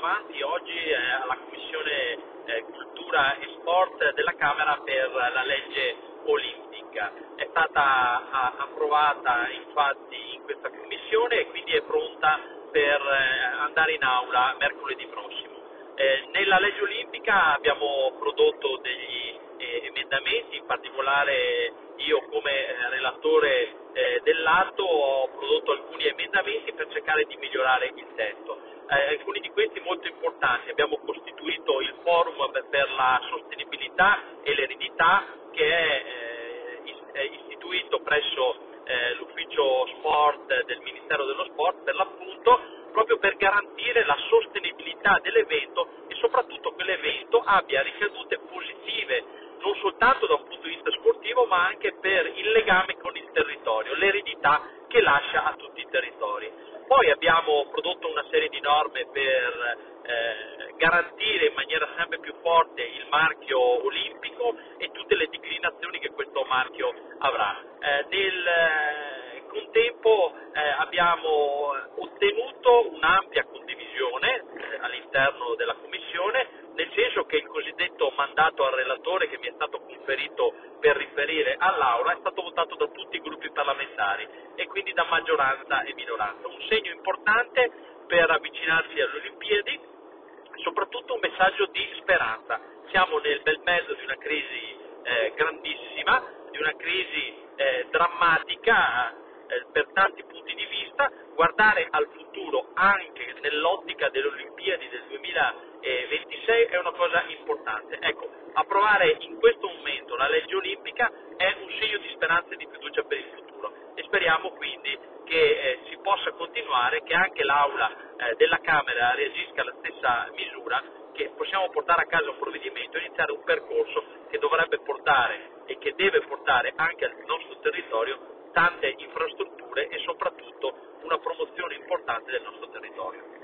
avanti oggi alla Commissione Cultura e Sport della Camera per la legge olimpica. È stata approvata infatti in questa commissione e quindi è pronta per andare in aula mercoledì prossimo. Nella legge olimpica abbiamo prodotto degli emendamenti, in particolare io come relatore dell'atto ho prodotto alcuni emendamenti per cercare di migliorare il testo. Alcuni di questi molto importanti: abbiamo costituito il forum per la sostenibilità e l'eredità, che è istituito presso l'ufficio sport del Ministero dello Sport, per l'appunto, proprio per garantire la sostenibilità dell'evento e soprattutto che l'evento abbia ricadute positive non soltanto da un punto di vista sportivo, ma anche per il legame con il territorio, l'eredità che lascia a tutti i territori. Poi abbiamo prodotto una serie di norme per garantire in maniera sempre più forte il marchio olimpico e tutte le declinazioni che questo marchio avrà. Nel contempo abbiamo ottenuto un'ampia condivisione all'interno della Commissione, nel senso che il cosiddetto mandato al relatore che mi è stato conferito per riferire all'Aula è stato votato da tutti i gruppi parlamentari e quindi da maggioranza e minoranza. Un segno importante per avvicinarsi alle Olimpiadi, soprattutto un messaggio di speranza. Siamo nel bel mezzo di una crisi grandissima, di una crisi drammatica per tanti punti di vista. Guardare al futuro anche nell'ottica delle Olimpiadi del 2026 è una cosa importante. Ecco, approvare in questo momento la legge olimpica è un segno di speranza e di fiducia per il futuro e speriamo quindi che si possa continuare, che anche l'Aula della Camera reagisca alla stessa misura, che possiamo portare a casa un provvedimento e iniziare un percorso che dovrebbe portare e che deve portare anche al nostro territorio tante infrastrutture e soprattutto una promozione importante del nostro territorio.